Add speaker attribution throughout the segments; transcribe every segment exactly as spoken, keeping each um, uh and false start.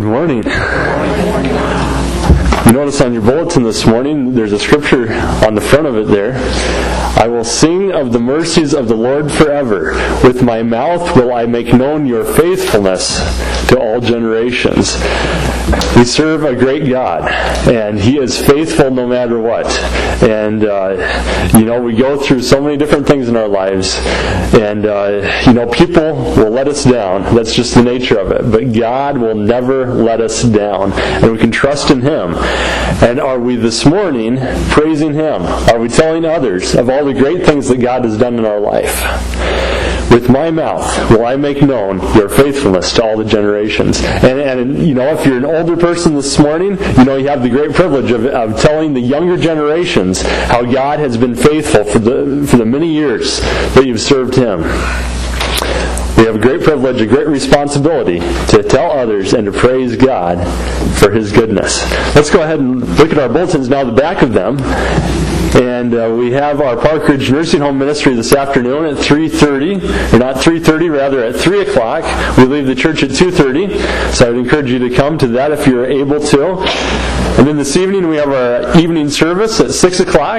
Speaker 1: morning. You notice on your bulletin this morning, there's a scripture on the front of it there. I will sing of the mercies of the Lord forever. With my mouth will I make known your faithfulness to all generations. We serve a great God, and He is faithful no matter what. And, uh, you know, we go through so many different things in our lives, and, uh, you know, people will let us down. That's just the nature of it. But God will never let us down, and we can trust in Him. And are we this morning praising Him? Are we telling others of all the great things that God has done in our life? With my mouth will I make known your faithfulness to all the generations. And, and you know, if you're an older person this morning, you know you have the great privilege of, of telling the younger generations how God has been faithful for the for the many years that you've served Him. We have a great privilege, a great responsibility to tell others and to praise God for His goodness. Let's go ahead and look at our bulletins now, the back of them. And uh, we have our Park Ridge Nursing Home Ministry this afternoon at three thirty, or not three thirty, rather at three o'clock. We leave the church at two thirty, so I would encourage you to come to that if you're able to. And then this evening we have our evening service at six o'clock,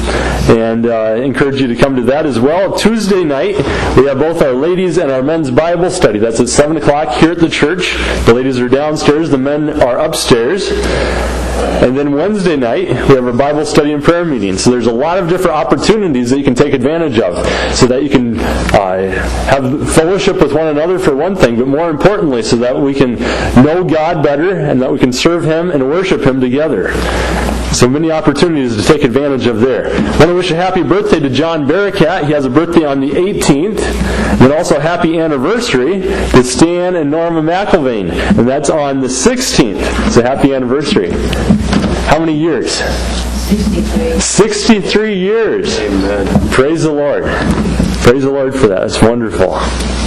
Speaker 1: and uh, I encourage you to come to that as well. Tuesday night we have both our ladies and our men's Bible study. That's at seven o'clock here at the church. The ladies are downstairs, the men are upstairs. And then Wednesday night, we have a Bible study and prayer meeting. So there's a lot of different opportunities that you can take advantage of so that you can uh, have fellowship with one another for one thing, but more importantly, so that we can know God better and that we can serve Him and worship Him together. So many opportunities to take advantage of there. I want to wish a happy birthday to John Barakat. He has a birthday on the eighteenth. And also happy anniversary to Stan and Norma McIlvain. And that's on the sixteenth. So happy anniversary. How many years?
Speaker 2: sixty-three.
Speaker 1: sixty-three years.
Speaker 3: Amen.
Speaker 1: Praise the Lord. Praise the Lord for that. It's wonderful.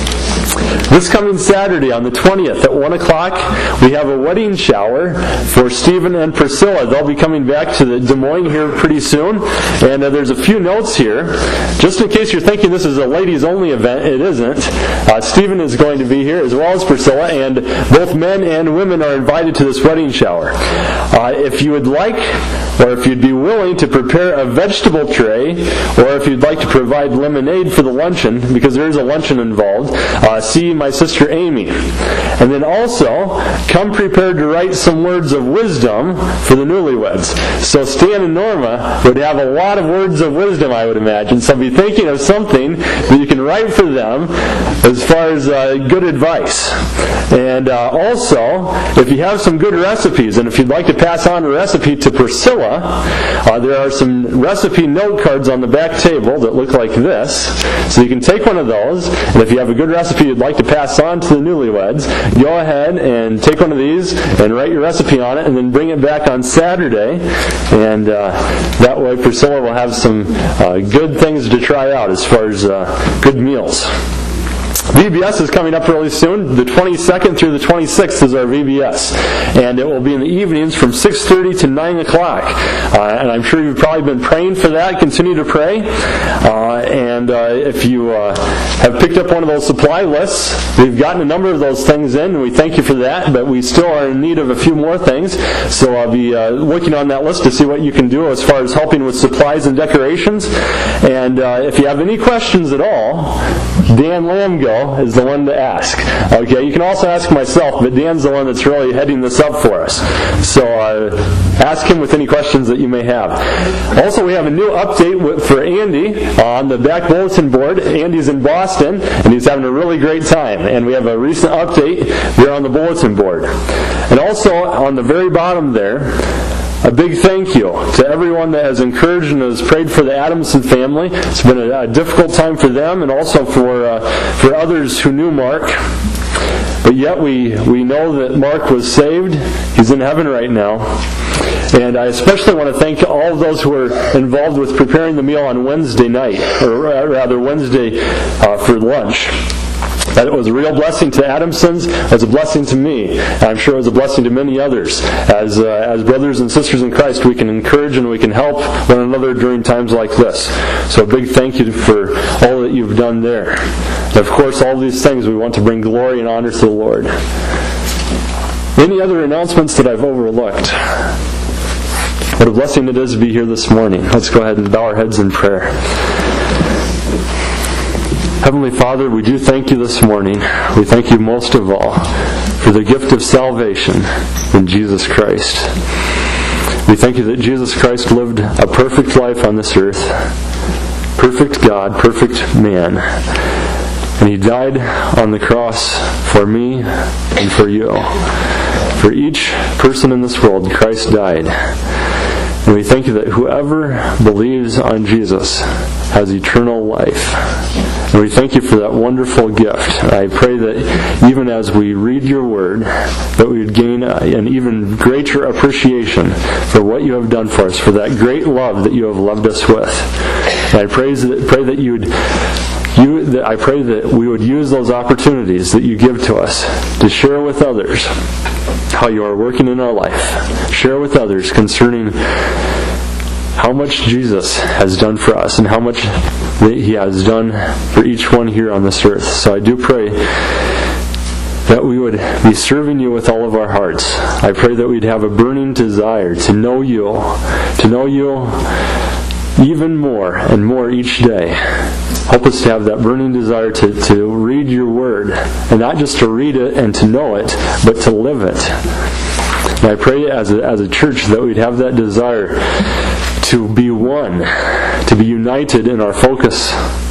Speaker 1: This coming Saturday on the twentieth at one o'clock, we have a wedding shower for Stephen and Priscilla. They'll be coming back to the Des Moines here pretty soon. And uh, there's a few notes here. Just in case you're thinking this is a ladies-only event, it isn't. Uh, Stephen is going to be here as well as Priscilla, and both men and women are invited to this wedding shower. Uh, if you would like, or if you'd be willing to prepare a vegetable tray, or if you'd like to provide lemonade for the luncheon, because there is a luncheon involved, uh, see my sister Amy. And then also, come prepared to write some words of wisdom for the newlyweds. So Stan and Norma would have a lot of words of wisdom, I would imagine. So be thinking of something that you can write for them as far as uh, good advice. And uh, also, if you have some good recipes, and if you'd like to pass on a recipe to Priscilla, uh, there are some recipe note cards on the back table that look like this. So you can take one of those, and if you have a good recipe you'd like to pass on to the newlyweds, go ahead and take one of these and write your recipe on it, and then bring it back on Saturday, and uh, that way Priscilla will have some uh, good things to try out as far as uh, good meals. V B S is coming up really soon. The twenty-second through the twenty-sixth is our V B S. And it will be in the evenings from six thirty to nine o'clock. Uh, and I'm sure you've probably been praying for that. Continue to pray. Uh, and uh, if you uh, have picked up one of those supply lists, we've gotten a number of those things in, and we thank you for that. But we still are in need of a few more things. So I'll be uh, looking on that list to see what you can do as far as helping with supplies and decorations. And uh, if you have any questions at all, Dan Lamgo is the one to ask. Okay, you can also ask myself, but Dan's the one that's really heading this up for us. So uh, ask him with any questions that you may have. Also, we have a new update for Andy on the back bulletin board. Andy's in Boston, and he's having a really great time. And we have a recent update there on the bulletin board. And also, on the very bottom there, a big thank you to everyone that has encouraged and has prayed for the Adamson family. It's been a, a difficult time for them, and also for uh, for others who knew Mark. But yet we, we know that Mark was saved. He's in heaven right now. And I especially want to thank all of those who were involved with preparing the meal on Wednesday night, or rather Wednesday uh, for lunch. That it was a real blessing to Adamsons, it was a blessing to me, and I'm sure it was a blessing to many others. As uh, as brothers and sisters in Christ, we can encourage and we can help one another during times like this. So a big thank you for all that you've done there. And of course, all these things we want to bring glory and honor to the Lord. Any other announcements that I've overlooked? What a blessing it is to be here this morning. Let's go ahead and bow our heads in prayer. Heavenly Father, we do thank you this morning. We thank you most of all for the gift of salvation in Jesus Christ. We thank you that Jesus Christ lived a perfect life on this earth. Perfect God, perfect man. And He died on the cross for me and for you. For each person in this world, Christ died. And we thank you that whoever believes on Jesus has eternal life. And we thank you for that wonderful gift. I pray that even as we read your word, that we would gain an even greater appreciation for what you have done for us, for that great love that you have loved us with. And I praise that, pray that you would You, that I pray that we would use those opportunities that you give to us to share with others how you are working in our life. Share with others concerning how much Jesus has done for us and how much that He has done for each one here on this earth. So I do pray that we would be serving you with all of our hearts. I pray that we'd have a burning desire to know you, to know you even more and more each day. Help us to have that burning desire to, to read your word, and not just to read it and to know it, but to live it. And I pray as a, as a church that we'd have that desire to be one, to be united in our focus,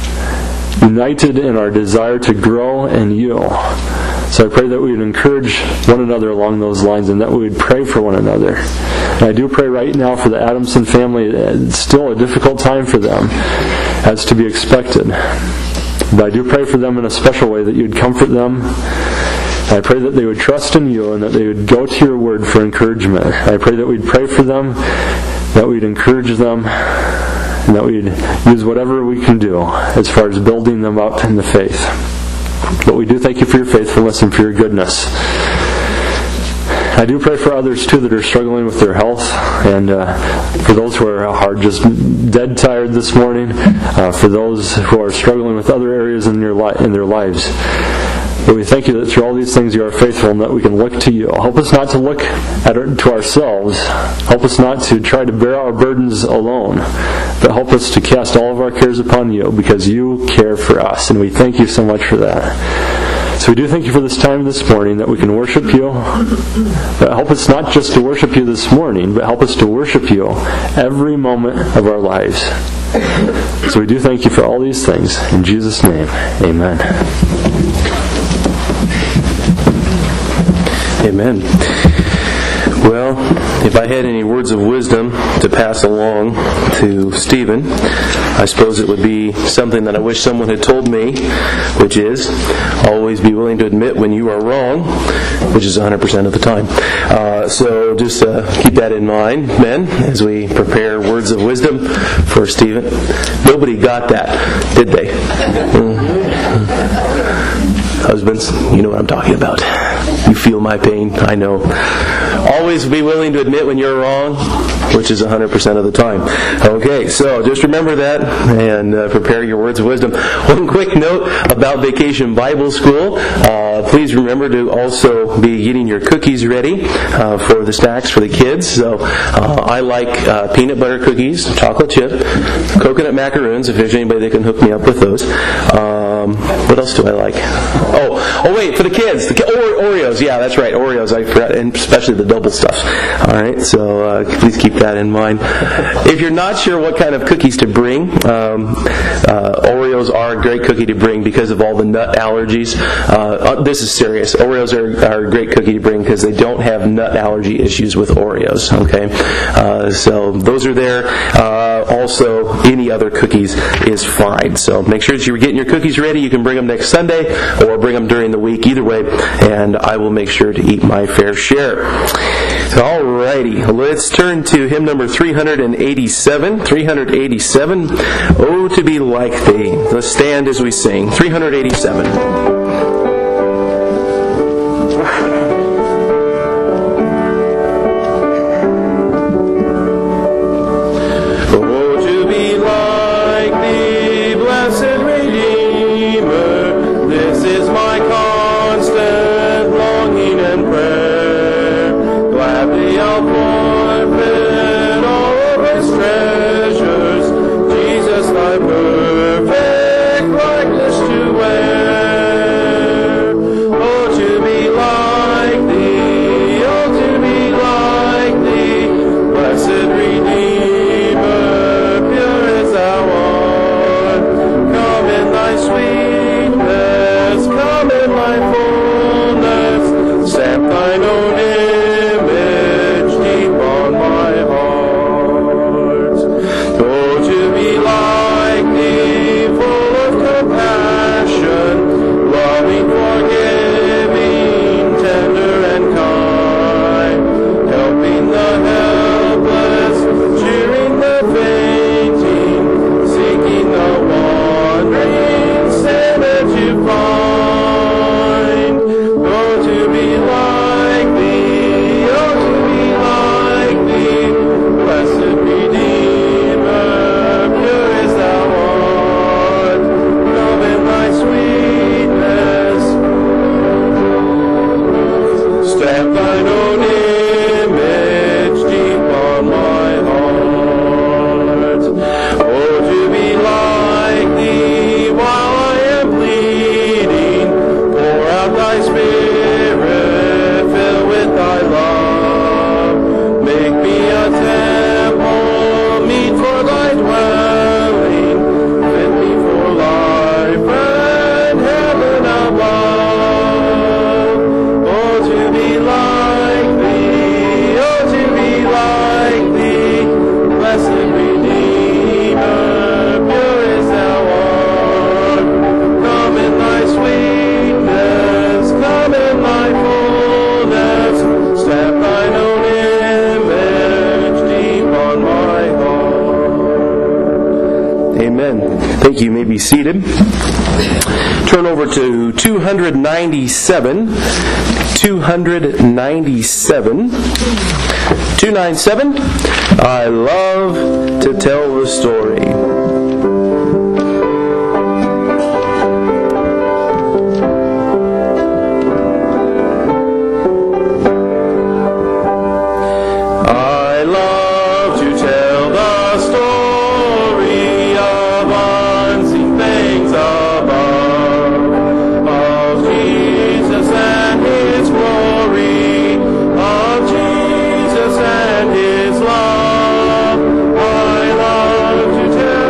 Speaker 1: united in our desire to grow in you. So I pray that we would encourage one another along those lines, and that we would pray for one another. And I do pray right now for the Adamson family. It's still a difficult time for them, as to be expected. But I do pray for them in a special way, that you would comfort them. And I pray that they would trust in you, and that they would go to your word for encouragement. And I pray that we'd pray for them, that we'd encourage them, and that we'd use whatever we can do as far as building them up in the faith. But we do thank you for your faithfulness and for your goodness. I do pray for others too that are struggling with their health, and uh, for those who are, are just dead tired this morning, uh, for those who are struggling with other areas in their li- in their lives. But we thank you that through all these things you are faithful, and that we can look to you. Help us not to look at our, to ourselves. Help us not to try to bear our burdens alone, but help us to cast all of our cares upon you, because you care for us, and we thank you so much for that. So we do thank you for this time this morning, that we can worship you. But help us not just to worship you this morning, but help us to worship you every moment of our lives. So we do thank you for all these things. In Jesus' name, amen.
Speaker 2: Amen. Well, if I had any words of wisdom to pass along to Stephen, I suppose it would be something that I wish someone had told me, which is, always be willing to admit when you are wrong, which is one hundred percent of the time. Uh, so just uh, keep that in mind, men, as we prepare words of wisdom for Stephen. Nobody got that, did they? Husbands, you know what I'm talking about. You feel my pain, I know. Always be willing to admit when you're wrong, which is one hundred percent of the time. Okay, so just remember that and uh, prepare your words of wisdom. One quick note about Vacation Bible School. Uh, please remember to also be getting your cookies ready uh, for the snacks for the kids. So uh, I like uh, peanut butter cookies, chocolate chip, coconut macaroons, if there's anybody that can hook me up with those. Um, what else do I like? Oh, oh wait, for the kids, the Oreos. Yeah, that's right, Oreos. I forgot, and especially the double stuff. All right, so uh, please keep that in mind. If you're not sure what kind of cookies to bring, um, uh, Oreos are a great cookie to bring because of all the nut allergies. Uh, this is serious. Oreos are, are a great cookie to bring because they don't have nut allergy issues with Oreos. Okay, uh, so those are there. Uh, also, any other cookies is fine. So make sure that you're getting your cookies ready. You can bring them next Sunday or bring them during the week. Either way, and I will make sure to eat my fair share. Alrighty, let's turn to hymn number three eighty-seven. three eighty-seven, Oh, to be like thee. Let's stand as we sing. three eighty-seven.
Speaker 3: This is my constant longing and prayer.
Speaker 2: thy perfect likeness to wear. Oh, to be like thee, oh, to be like thee, blessed Redeemer, pure as thou art. Come in thy sweetness, come in thy fullness, stamp thine own image deep on my heart. Oh, to be like thee, full of compassion, loving, forgiving, tender and kind, helping the helpless, cheering the fainting, seeking the wandering sinner to find. Oh, to be like thee, oh, to be like thee, blessed Redeemer, pure as thou art. Come in thy sweetness, stamp thine own image deep on my heart. Oh, to be like thee while I am bleeding, pour out thy spirit, fill with thy love. Make me a temple, meet for thy dwelling, fit me for life and heaven above. Oh, to be like thee, oh, to be like thee, blessed Redeemer, pure as thou art. Come in thy sweetness, come in thy fullness, stamp thine own image deep on my heart. Amen. Thank you. You may be seated. Turn over to two ninety-seven. two ninety-seven. two ninety-seven. I love to tell the story. I love to tell the story of unseen things above, of Jesus and His glory, of Jesus and His love. I love to tell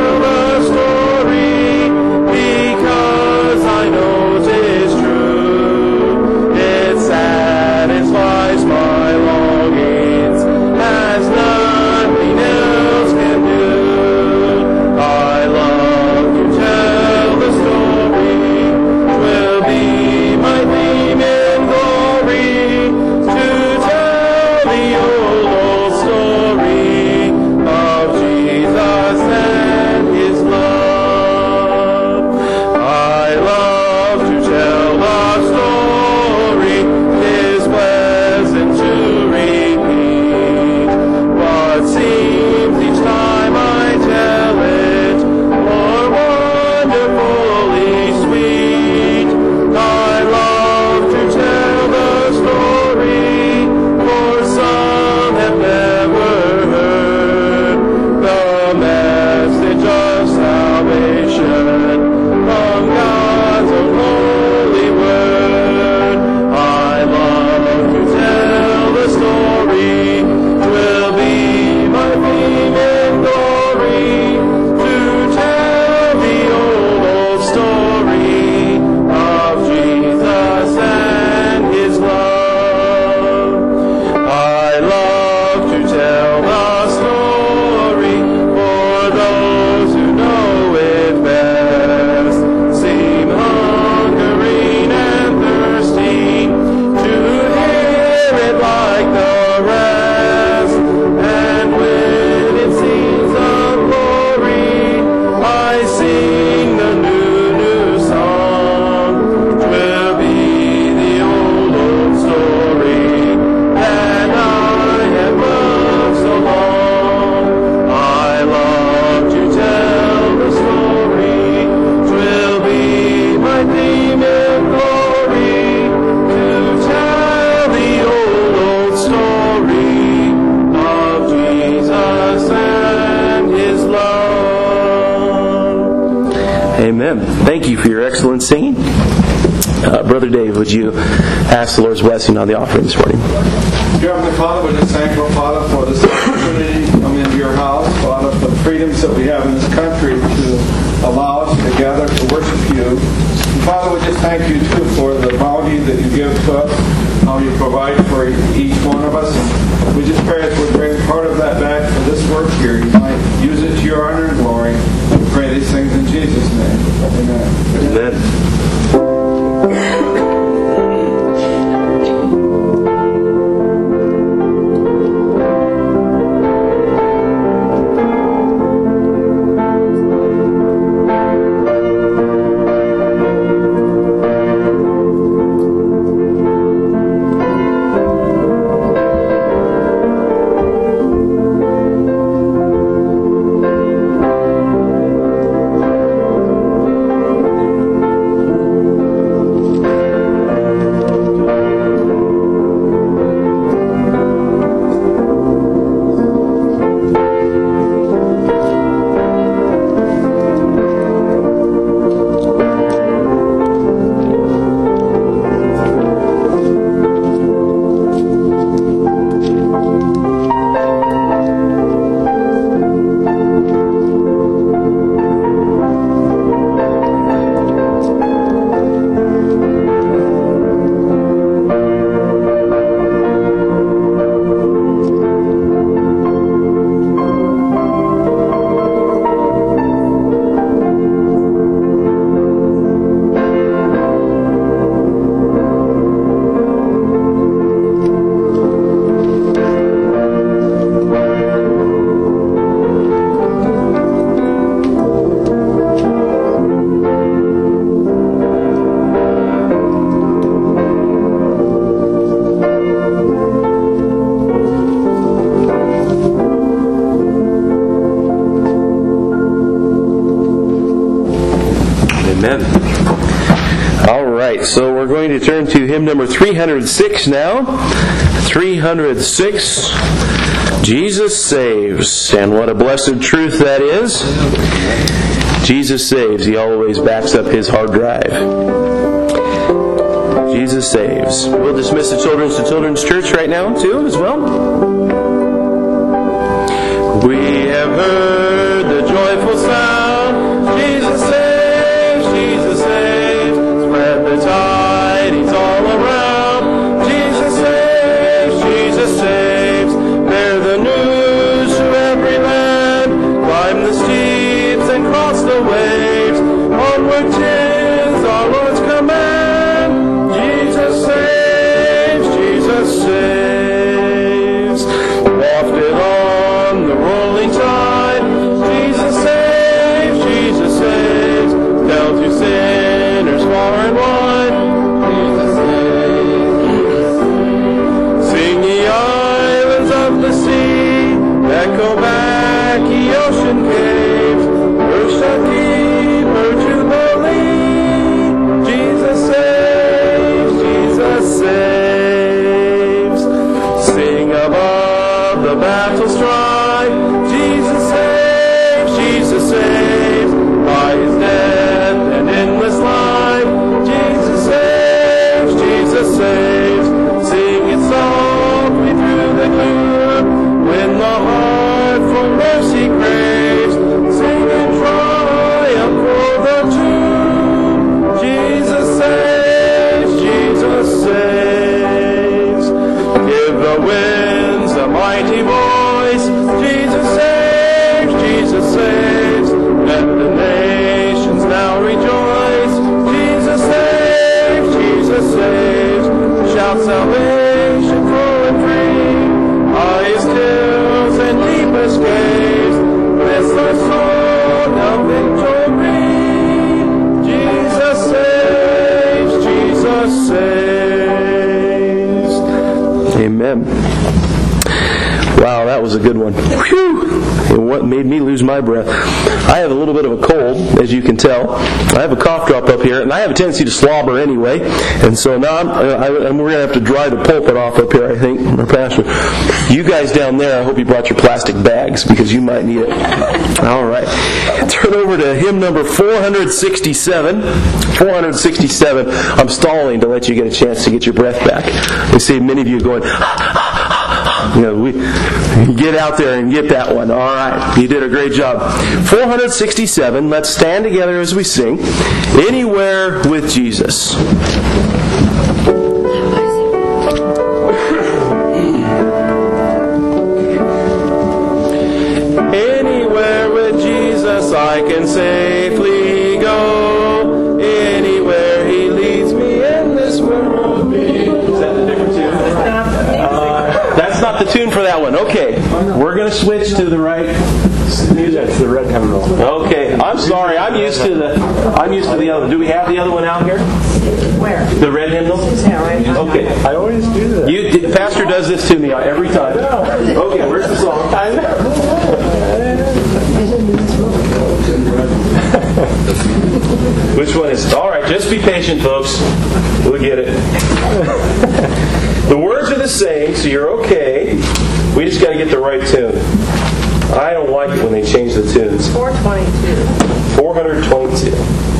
Speaker 2: Amen. Thank you for your excellent singing. Uh, Brother Dave, would you ask the Lord's blessing on the offering this morning?
Speaker 3: Dear Heavenly Father, we're just thankful, Father, for this opportunity to come into your house, Father, for the freedoms that we have in this country to allow us to gather to worship you. And Father, we just thank you, too, for the bounty that you give to us, how you provide for each one of us. And we just pray that we'll bring part of that back for this work here. You might use it to your honor and glory. We pray these things in Jesus' name. Amen.
Speaker 2: Amen. So we're going to turn to hymn number three hundred six now. three hundred six, Jesus Saves. And what a blessed truth that is. Jesus saves. He always backs up his hard drive. Jesus saves. We'll dismiss the children's to Children's Church right now, too, as well. We have heard the joyful sound. Jesus saves, Jesus saves. Spread the tidings all around. Jesus saves, Jesus saves. Bear the news to every land. Climb the steeps and cross the waves. Onward 'tis our Lord's command. Jesus saves, Jesus saves. Wafted on the rolling tide. Jesus saves, Jesus saves. Fell to sinners far and wide. Jesus saves. Sing ye islands of the sea. Echo back ye ocean caves. Earth shall keep her jubilee. Jesus saves, Jesus saves. was a good one. Whew! And what made me lose my breath? I have a little bit of a cold, as you can tell. I have a cough drop up here, and I have a tendency to slobber anyway. And so now I'm, I, I'm, we're going to have to dry the pulpit off up here, I think, our pastor. You guys down there, I hope you brought your plastic bags, because you might need it. All right. Turn over to hymn number four sixty-seven. four sixty-seven. I'm stalling to let you get a chance to get your breath back. I see many of you going, you know, we get out there and get that one. All right. You did a great job. four sixty-seven. Let's stand together as we sing. Anywhere with Jesus. Anywhere with Jesus I can safely go. Anywhere He leads me in this world. Is that the different tune? Uh, that's not the tune for that one. Okay, we're going to switch to the right.
Speaker 1: That's the red hymnal.
Speaker 2: Okay, I'm sorry. I'm used to the. I'm used to the other. Do we have the other one out here?
Speaker 4: Where?
Speaker 2: The red hymnal. Okay.
Speaker 1: I always do that.
Speaker 2: You, the pastor does this to me every time. Okay, where's the song? Which one is it? All right, just be patient, folks. We'll get it. The words are the same, so you're okay. We just got to get the right tune. I don't like it when they change the tunes.
Speaker 4: four twenty-two.
Speaker 2: four twenty-two.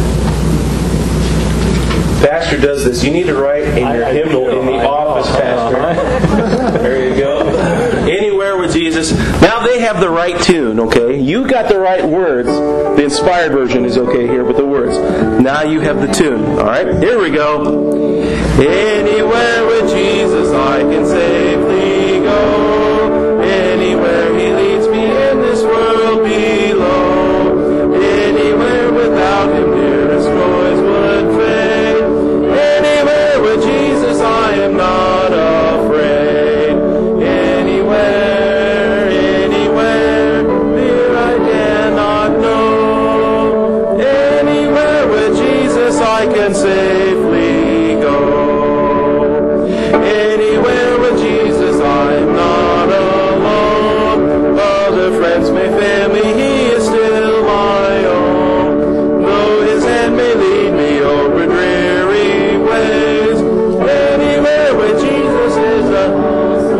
Speaker 2: Pastor does this. You need to write in your
Speaker 1: I,
Speaker 2: hymnal
Speaker 1: I
Speaker 2: in the
Speaker 1: I
Speaker 2: office,
Speaker 1: know.
Speaker 2: Pastor. There you go. Anywhere with Jesus. Now they have the right tune, okay? You got the right words. The inspired version is okay here with the words. Now you have the tune. Alright? Here we go. Anywhere with Jesus I can safely go. Anywhere He leads me in this world below. Anywhere without Him dearest joys would fade. Anywhere with Jesus I am not afraid. Anywhere, anywhere, fear I cannot know. Anywhere with Jesus I can safely go. Anywhere with Jesus I am not alone. Other friends may fail me, He is still my own. Though His hand may lead me over dreary ways, anywhere with Jesus is a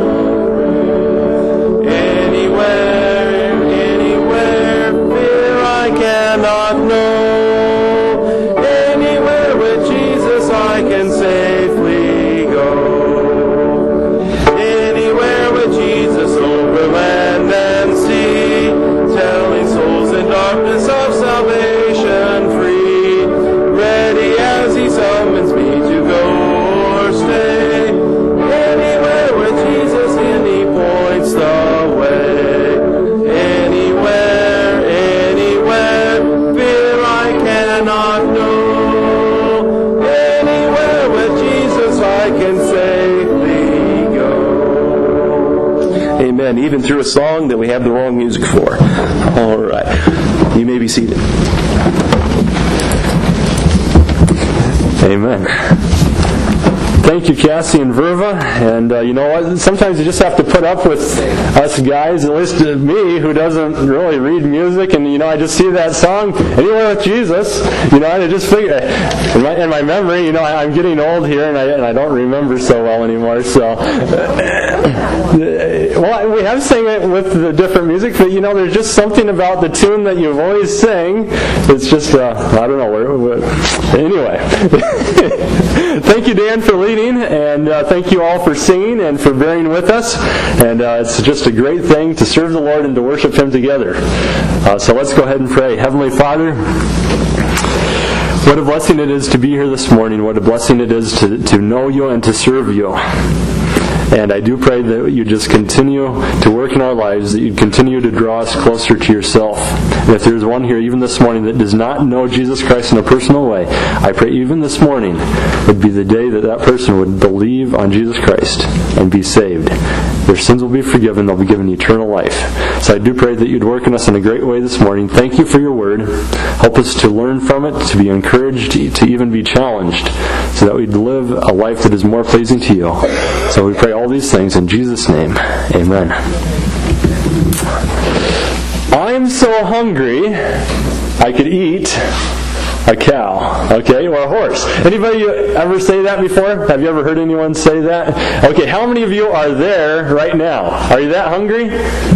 Speaker 2: anywhere, anywhere, fear I cannot know. Anywhere with Jesus I can safely go. Anywhere with Jesus over land and sea, telling souls in darkness of salvation free, ready as He summons me to go or stay. Anywhere with Jesus in He points the way. Anywhere, anywhere, fear I cannot know. Anywhere with Jesus I can safely go. Amen. Even through a song that we have the wrong music for. All right. You may be seated.
Speaker 1: Amen. Thank you, Cassie and Verva. And uh, you know what? Sometimes you just have to put up with us guys, at least uh, me, who doesn't really read music. And you know, I just see that song, Anywhere with Jesus. You know, and I just figure, in my, in my memory, you know, I, I'm getting old here, and I, and I don't remember so well anymore. So, well, we have sang it with the different music, but you know, there's just something about the tune that you've always sang. It's just, uh, I don't know where. where anyway, thank you, Dan, for leading. And uh, thank you all for singing and for bearing with us. And uh, it's just a great thing to serve the Lord and to worship Him together. Uh, so let's go ahead and pray. Heavenly Father, what a blessing it is to be here this morning. What a blessing it is to, to know You and to serve You. And I do pray that You just continue to work in our lives, that You continue to draw us closer to Yourself. And if there's one here even this morning that does not know Jesus Christ in a personal way, I pray even this morning would be the day that that person would believe on Jesus Christ and be saved. Their sins will be forgiven. They'll be given eternal life. So I do pray that You'd work in us in a great way this morning. Thank You for Your Word. Help us to learn from it, to be encouraged, to even be challenged, so that we'd live a life that is more pleasing to You. So we pray all these things in Jesus' name. Amen. I'm so hungry, I could eat a cow, okay, or a horse. Anybody ever say that before? Have you ever heard anyone say that? Okay, how many of you are there right now? Are you that hungry?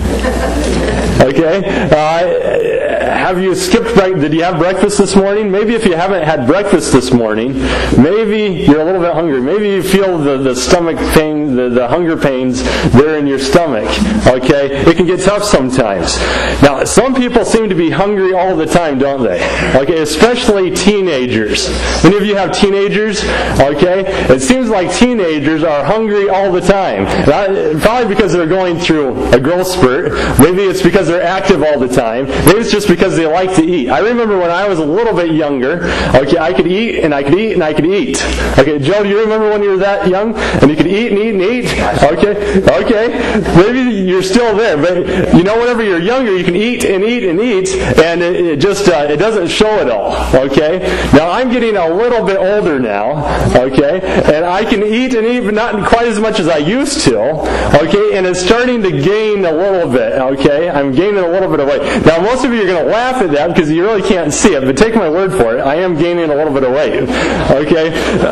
Speaker 1: Okay. Uh, have you skipped breakfast? Did you have breakfast this morning? Maybe if you haven't had breakfast this morning, maybe you're a little bit hungry. Maybe you feel the, the stomach pain, the, the hunger pains there in your stomach. Okay. It can get tough sometimes. Now, some people seem to be hungry all the time, don't they? Okay, especially teenagers. Any of you have teenagers? Okay. It seems like teenagers are hungry all the time. Not, probably because they're going through a growth spurt. Maybe it's because they're active all the time. Maybe it's just because they like to eat. I remember when I was a little bit younger, okay, I could eat and I could eat and I could eat. Okay, Joe, do you remember when you were that young? And you could eat and eat and eat? Okay, okay. Maybe you're still there, but you know, whenever you're younger, you can eat and eat and eat, and it, it just, uh, it doesn't show it all. Okay? Now, I'm getting a little bit older now, okay, and I can eat and eat, but not quite as much as I used to, okay, and it's starting to gain a little bit, okay? I'm gaining a little bit of weight. Now, most of you are going to laugh at that because you really can't see it, but take my word for it. I am gaining a little bit of weight, okay?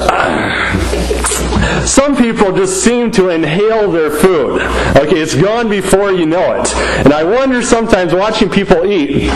Speaker 1: Some people just seem to inhale their food. Okay, it's gone before you know it. And I wonder sometimes, watching people eat,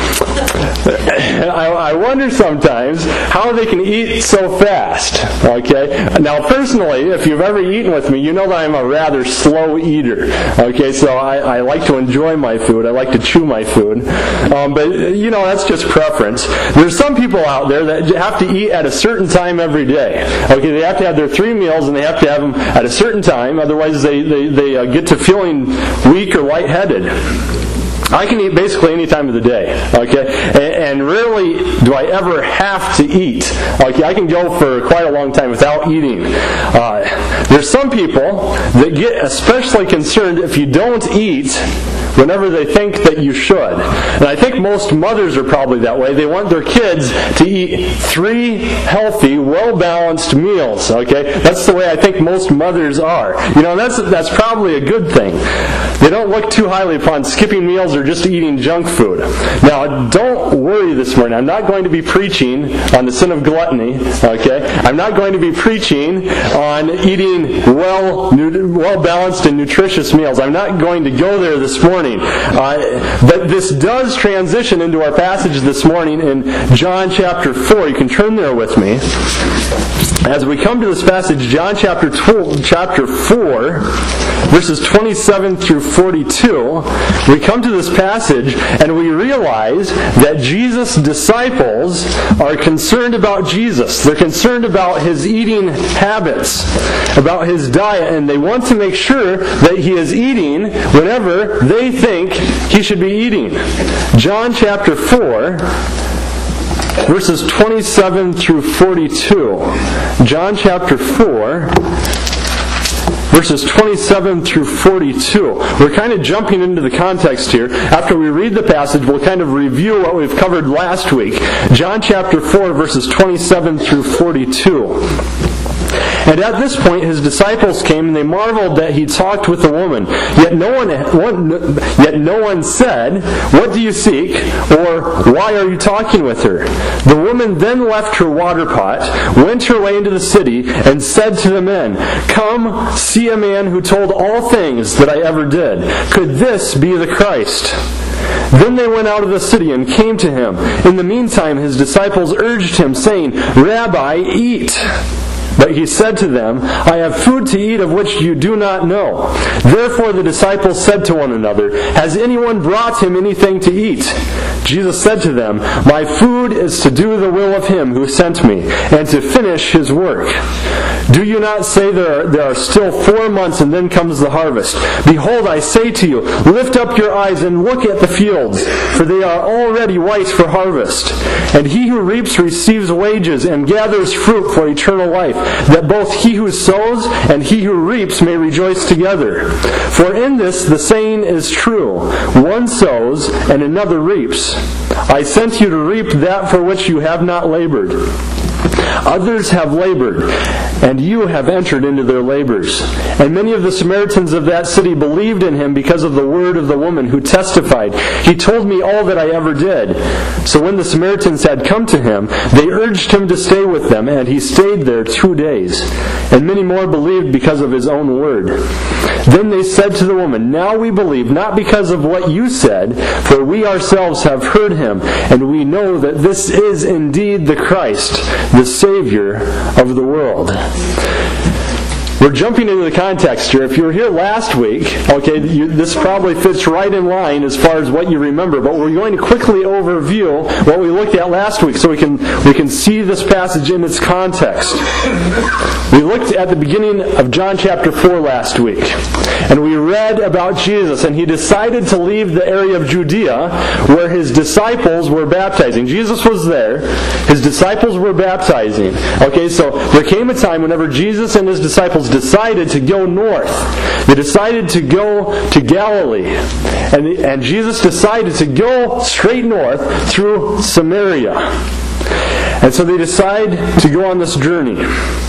Speaker 1: I, I wonder sometimes how they can eat so fast. Okay? Now, personally, if you've ever eaten with me, you know that I'm a rather slow eater. Okay, so I, I like to enjoy my food. I like to chew my food. Um, but, you know, that's just preference. There's some people out there that have to eat at a certain time every day. Okay, they have to have their three meals and they have to have them at a certain time, otherwise they, they, they uh, get to feeling weak or lightheaded. I can eat basically any time of the day, okay? And, and rarely do I ever have to eat. Okay, I can go for quite a long time without eating. Uh, there's some people that get especially concerned if you don't eat whenever they think that you should. And I think most mothers are probably that way. They want their kids to eat three healthy, well-balanced meals. Okay? That's the way I think most mothers are. You know, that's that's probably a good thing. They don't look too highly upon skipping meals or just eating junk food. Now, don't worry this morning. I'm not going to be preaching on the sin of gluttony. Okay? I'm not going to be preaching on eating well, well-balanced and nutritious meals. I'm not going to go there this morning. Uh, but this does transition into our passage this morning in John chapter four. You can turn there with me. As we come to this passage, John chapter twelve, chapter four, verses twenty-seven through forty-two, we come to this passage and we realize that Jesus' disciples are concerned about Jesus. They're concerned about his eating habits, about his diet, and they want to make sure that he is eating whenever they think he should be eating. John chapter four, verses twenty-seven through forty-two. John chapter four, verses twenty-seven through forty-two. We're kind of jumping into the context here. After we read the passage, we'll kind of review what we've covered last week. John chapter four, verses twenty-seven through forty-two. And at this point his disciples came, and they marveled that he talked with the woman. Yet no one, one, yet no one said, "What do you seek?" or "Why are you talking with her?" The woman then left her water pot, went her way into the city, and said to the men, "Come, see a man who told all things that I ever did. Could this be the Christ?" Then they went out of the city and came to him. In the meantime his disciples urged him, saying, "Rabbi, eat." But he said to them, "I have food to eat of which you do not know." Therefore the disciples said to one another, "Has anyone brought him anything to eat?" Jesus said to them, "My food is to do the will of him who sent me, and to finish his work. Do you not say there are, there are still four months and then comes the harvest? Behold, I say to you, lift up your eyes and look at the fields, for they are already white for harvest. And he who reaps receives wages and gathers fruit for eternal life, that both he who sows and he who reaps may rejoice together. For in this the saying is true, one sows and another reaps. I sent you to reap that for which you have not labored. Others have labored, and you have entered into their labors. And many of the Samaritans of that city believed in him because of the word of the woman who testified, "He told me all that I ever did." So when the Samaritans had come to him, they urged him to stay with them, and he stayed there two days. And many more believed because of his own word. Then they said to the woman, "Now we believe, not because of what you said, for we ourselves have heard him, and we know that this is indeed the Christ, the Savior of the world." We're jumping into the context here. If you were here last week, okay, you, this probably fits right in line as far as what you remember, but we're going to quickly overview what we looked at last week so we can we can see this passage in its context. We looked at the beginning of John chapter four last week, and we read about Jesus, and he decided to leave the area of Judea where his disciples were baptizing. Jesus was there. His disciples were baptizing. Okay, so there came a time whenever Jesus and his disciples decided to go north. They decided to go to Galilee. And, the, and Jesus decided to go straight north through Samaria. And so they decide to go on this journey.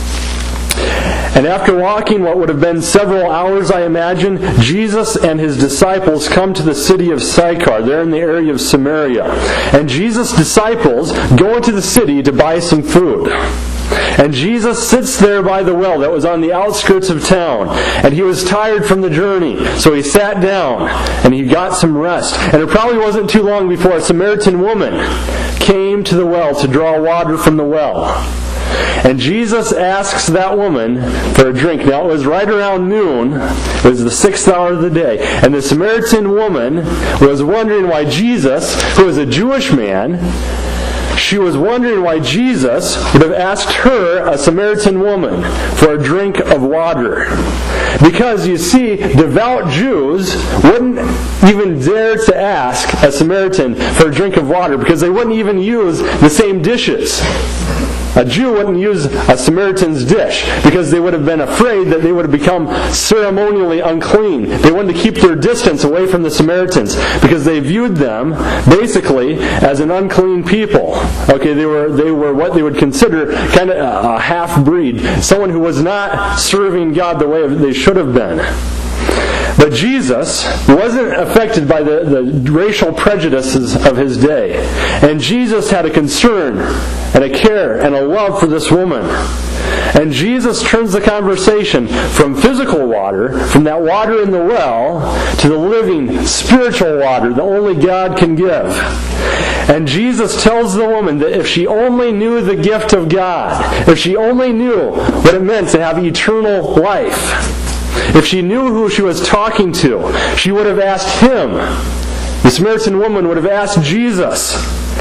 Speaker 1: And after walking what would have been several hours, I imagine, Jesus and his disciples come to the city of Sychar. They're in the area of Samaria. And Jesus' disciples go into the city to buy some food. And Jesus sits there by the well that was on the outskirts of town. And he was tired from the journey. So he sat down and he got some rest. And it probably wasn't too long before a Samaritan woman came to the well to draw water from the well. And Jesus asks that woman for a drink. Now, it was right around noon. It was the sixth hour of the day. And the Samaritan woman was wondering why Jesus, who was a Jewish man, she was wondering why Jesus would have asked her, a Samaritan woman, for a drink of water. Because, you see, devout Jews wouldn't even dare to ask a Samaritan for a drink of water because they wouldn't even use the same dishes. A Jew wouldn't use a Samaritan's dish because they would have been afraid that they would have become ceremonially unclean. They wanted to keep their distance away from the Samaritans because they viewed them basically as an unclean people. Okay, they were they were what they would consider kind of a half-breed, someone who was not serving God the way they should have been. But Jesus wasn't affected by the, the racial prejudices of his day. And Jesus had a concern and a care and a love for this woman. And Jesus turns the conversation from physical water, from that water in the well, to the living spiritual water that only God can give. And Jesus tells the woman that if she only knew the gift of God, if she only knew what it meant to have eternal life, if she knew who she was talking to, she would have asked him. The Samaritan woman would have asked Jesus.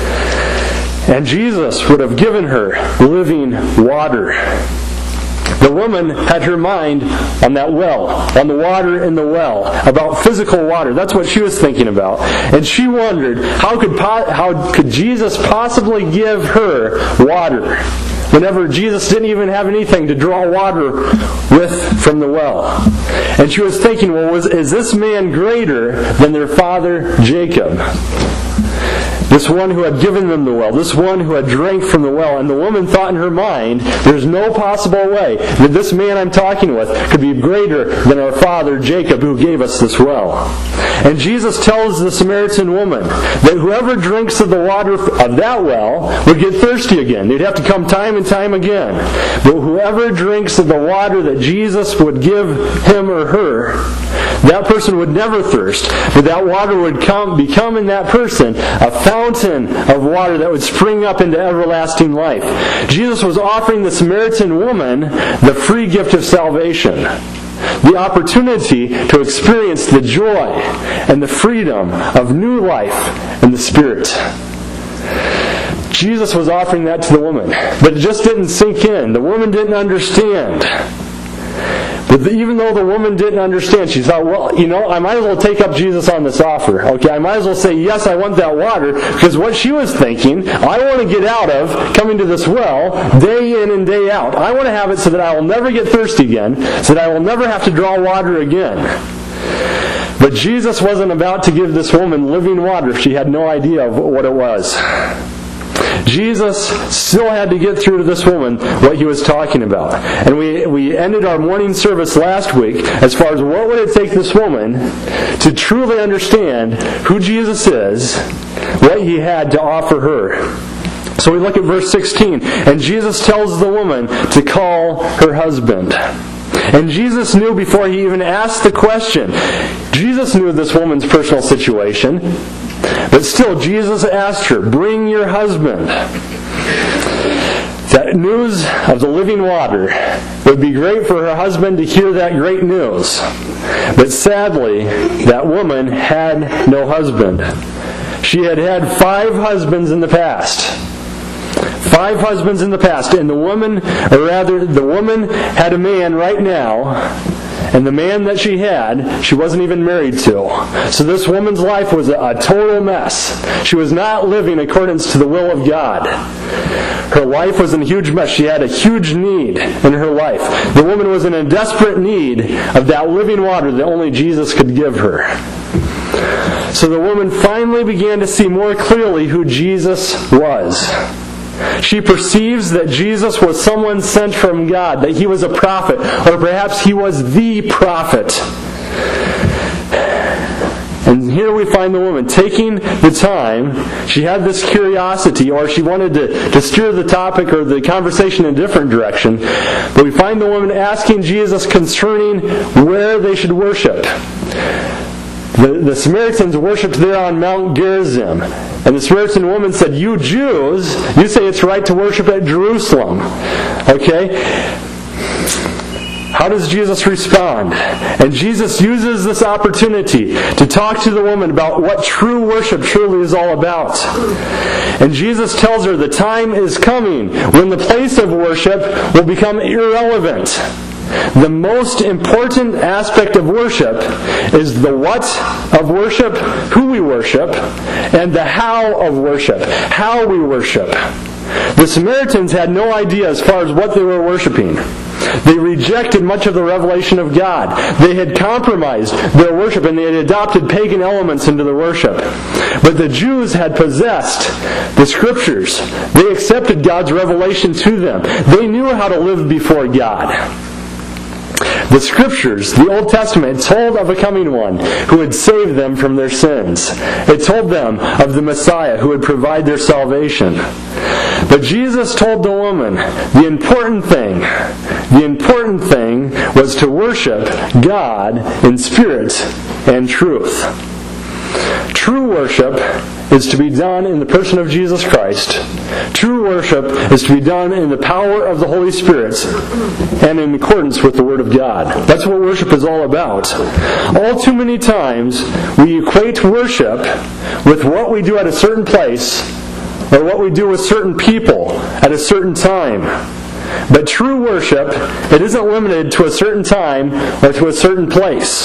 Speaker 1: And Jesus would have given her living water. The woman had her mind on that well, on the water in the well, about physical water. That's what she was thinking about. And she wondered, how could, po- how could Jesus possibly give her water whenever Jesus didn't even have anything to draw water with from the well? And she was thinking, well, was, is this man greater than their father Jacob? This one who had given them the well, this one who had drank from the well. And the woman thought in her mind, there's no possible way that this man I'm talking with could be greater than our father Jacob who gave us this well. And Jesus tells the Samaritan woman that whoever drinks of the water of that well would get thirsty again. They'd have to come time and time again. But whoever drinks of the water that Jesus would give him or her, that person would never thirst, but that water would come, become in that person a fountain of water that would spring up into everlasting life. Jesus was offering the Samaritan woman the free gift of salvation, the opportunity to experience the joy and the freedom of new life in the Spirit. Jesus was offering that to the woman, but it just didn't sink in. The woman didn't understand. But the, even though the woman didn't understand, she thought, well, you know, I might as well take up Jesus on this offer. Okay, I might as well say, yes, I want that water. Because what she was thinking, I want to get out of coming to this well day in and day out. I want to have it so that I will never get thirsty again, so that I will never have to draw water again. But Jesus wasn't about to give this woman living water if she had no idea of what it was. Jesus still had to get through to this woman what he was talking about. And we, we ended our morning service last week as far as what would it take this woman to truly understand who Jesus is, what he had to offer her. So we look at verse sixteen, and Jesus tells the woman to call her husband. And Jesus knew before he even asked the question. Jesus knew this woman's personal situation. But still, Jesus asked her, bring your husband. That news of the living water would be great for her husband to hear that great news. But sadly, that woman had no husband. She had had five husbands in the past. Five husbands in the past. And the woman, or rather, the woman had a man right now. And the man that she had, she wasn't even married to. So this woman's life was a, a total mess. She was not living in accordance to the will of God. Her life was in a huge mess. She had a huge need in her life. The woman was in a desperate need of that living water that only Jesus could give her. So the woman finally began to see more clearly who Jesus was. She perceives that Jesus was someone sent from God, that he was a prophet, or perhaps he was the prophet. And here we find the woman taking the time. She had this curiosity, or she wanted to, to steer the topic or the conversation in a different direction. But we find the woman asking Jesus concerning where they should worship. The, the Samaritans worshipped there on Mount Gerizim. And the Samaritan woman said, you Jews, you say it's right to worship at Jerusalem. Okay? How does Jesus respond? And Jesus uses this opportunity to talk to the woman about what true worship truly is all about. And Jesus tells her the time is coming when the place of worship will become irrelevant. The most important aspect of worship is the what of worship, who we worship, and the how of worship, how we worship. The Samaritans had no idea as far as what they were worshiping. They rejected much of the revelation of God. They had compromised their worship and they had adopted pagan elements into their worship. But the Jews had possessed the Scriptures. They accepted God's revelation to them. They knew how to live before God. The Scriptures, the Old Testament, told of a coming one who would save them from their sins. It told them of the Messiah who would provide their salvation. But Jesus told the woman the important thing, the important thing was to worship God in spirit and truth. True worship is to be done in the person of Jesus Christ. True worship is to be done in the power of the Holy Spirit and in accordance with the Word of God. That's what worship is all about. All too many times we equate worship with what we do at a certain place or what we do with certain people at a certain time. But true worship, it isn't limited to a certain time or to a certain place.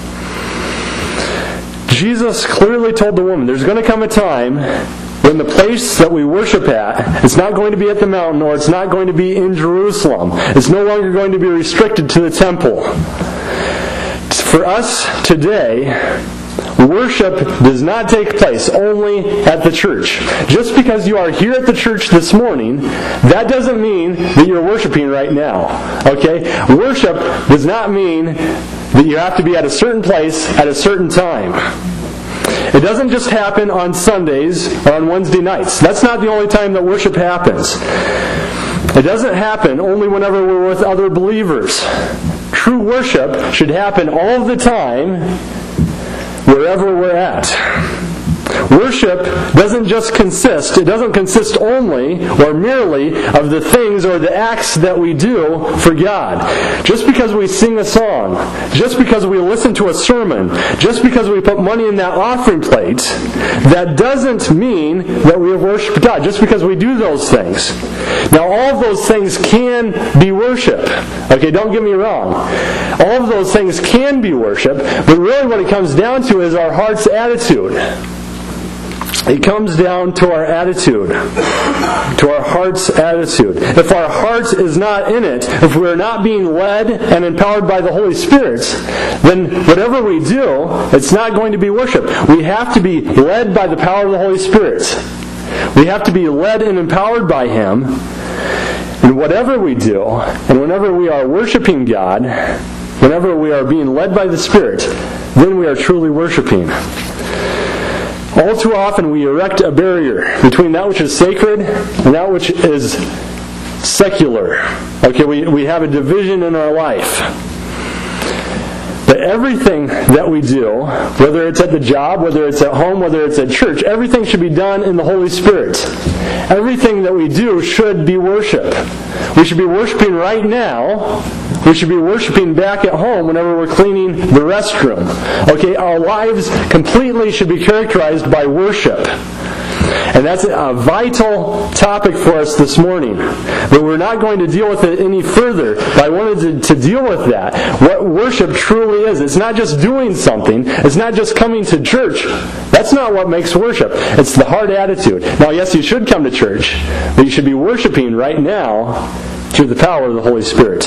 Speaker 1: Jesus clearly told the woman, there's going to come a time when the place that we worship at, it's not going to be at the mountain or it's not going to be in Jerusalem. It's no longer going to be restricted to the temple. For us today, worship does not take place only at the church. Just because you are here at the church this morning, that doesn't mean that you're worshiping right now. Okay? Worship does not mean that you have to be at a certain place at a certain time. It doesn't just happen on Sundays or on Wednesday nights. That's not the only time that worship happens. It doesn't happen only whenever we're with other believers. True worship should happen all the time, wherever we're at. Worship doesn't just consist, it doesn't consist only or merely of the things or the acts that we do for God. Just because we sing a song, just because we listen to a sermon, just because we put money in that offering plate, that doesn't mean that we have worshiped God, just because we do those things. Now all of those things can be worship. Okay, don't get me wrong. All of those things can be worship, but really what it comes down to is our heart's attitude. It comes down to our attitude, to our heart's attitude. If our heart is not in it, if we're not being led and empowered by the Holy Spirit, then whatever we do, it's not going to be worship. We have to be led by the power of the Holy Spirit. We have to be led and empowered by Him in whatever we do, and whenever we are worshiping God, whenever we are being led by the Spirit, then we are truly worshiping. All too often we erect a barrier between that which is sacred and that which is secular. Okay, we, we have a division in our life. But everything that we do, whether it's at the job, whether it's at home, whether it's at church, everything should be done in the Holy Spirit. Everything that we do should be worship. We should be worshiping right now. We should be worshiping back at home whenever we're cleaning the restroom. Okay, our lives completely should be characterized by worship. And that's a vital topic for us this morning. But we're not going to deal with it any further. But I wanted to, to deal with that. What worship truly is. It's not just doing something. It's not just coming to church. That's not what makes worship. It's the heart attitude. Now, yes, you should come to church. But you should be worshiping right now through the power of the Holy Spirit.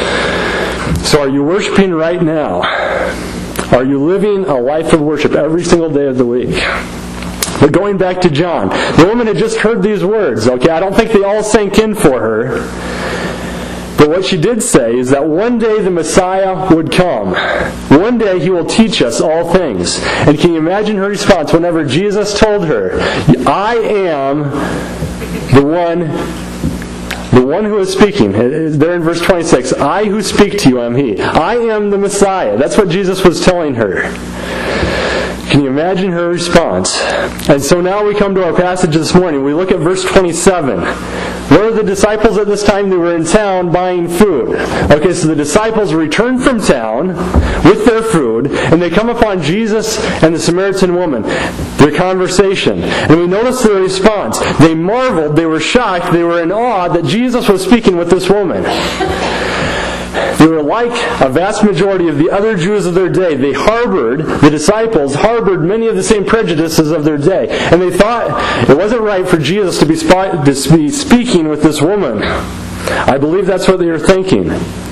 Speaker 1: So are you worshiping right now? Are you living a life of worship every single day of the week? But going back to John, the woman had just heard these words, okay? I don't think they all sank in for her. But what she did say is that one day the Messiah would come. One day He will teach us all things. And can you imagine her response whenever Jesus told her, I am the one, the one who is speaking. There in verse twenty-six, I who speak to you am He. I am the Messiah. That's what Jesus was telling her. Can you imagine her response? And so now we come to our passage this morning. We look at verse twenty-seven. Where are the disciples at this time? They were in town buying food. Okay, so the disciples return from town with their food, and they come upon Jesus and the Samaritan woman. Their conversation. And we notice their response. They marveled, they were shocked, they were in awe that Jesus was speaking with this woman. They were like a vast majority of the other Jews of their day. They harbored, the disciples harbored many of the same prejudices of their day. And they thought it wasn't right for Jesus to be, sp- to be speaking with this woman. I believe that's what they were thinking.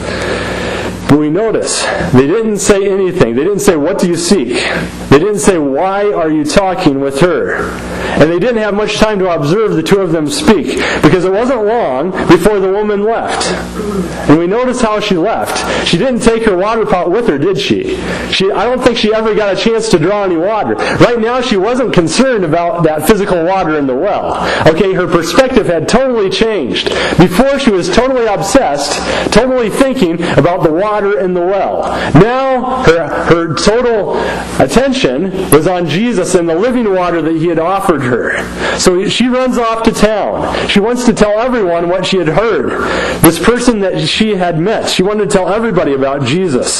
Speaker 1: But we notice, they didn't say anything. They didn't say, what do you seek? They didn't say, why are you talking with her? And they didn't have much time to observe the two of them speak, because it wasn't long before the woman left. And we notice how she left. She didn't take her water pot with her, did she? She I don't think she ever got a chance to draw any water. Right now, she wasn't concerned about that physical water in the well. Okay, her perspective had totally changed. Before, she was totally obsessed, totally thinking about the water in the well. Now, her, her total attention was on Jesus and the living water that He had offered her. So she runs off to town. She wants to tell everyone what she had heard. This person that she had met. She wanted to tell everybody about Jesus.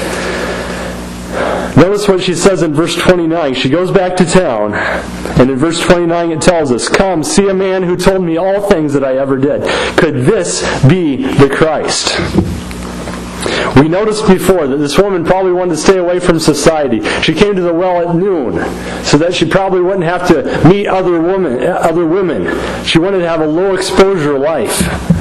Speaker 1: Notice what she says in verse twenty-nine. She goes back to town, and in verse twenty-nine it tells us, come, see a man who told me all things that I ever did. Could this be the Christ? We noticed before that this woman probably wanted to stay away from society. She came to the well at noon so that she probably wouldn't have to meet other women. Other women. She wanted to have a low exposure life.